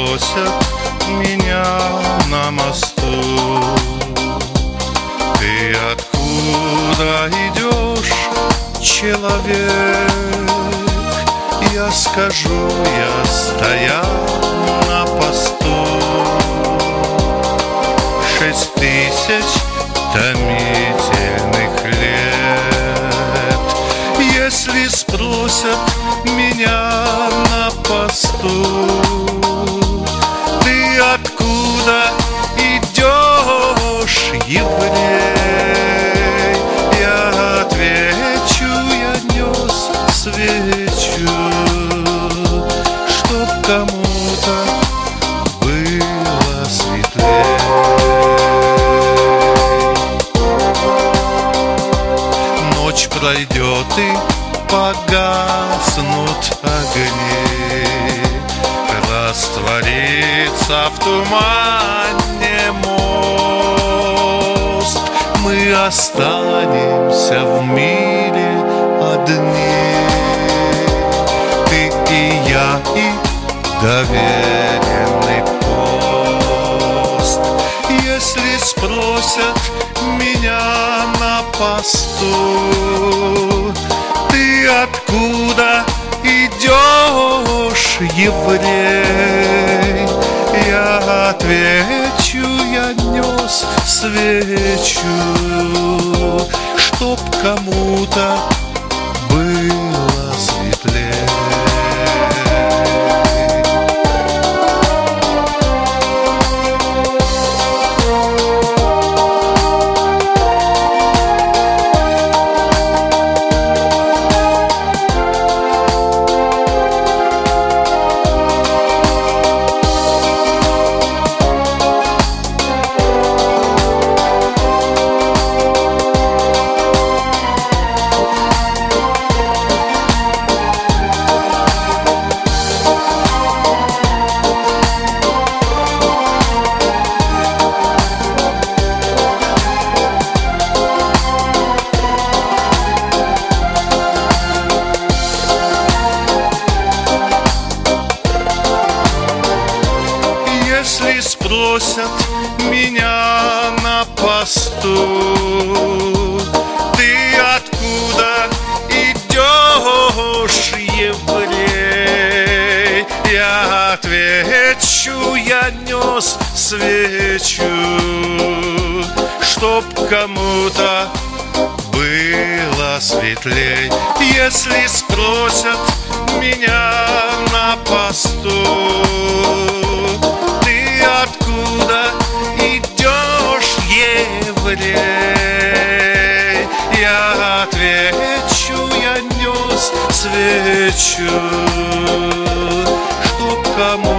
спросят меня на мосту: ты откуда идешь, человек? Я скажу, я стоял на посту 6000 томительных лет. Если спросят меня на посту: ты откуда идешь, еврей? Я отвечу, я нес свечу, чтоб кому-то было светлей. Ночь пройдет и погаснут огни, растворится в тумане мост. Мы останемся в мире одни, ты и я, и доверенный пост. Если спросят меня на посту: ты откуда идешь, еврей? Я отвечу, я нес свечу, чтоб кому-то было светлей. Если спросят меня на посту: ты откуда идешь, еврей? Я отвечу, я нес свечу, чтоб кому-то было светлей. Если спросят меня на посту: откуда идешь, еврей? Я отвечу, я нес свечу, чтоб кому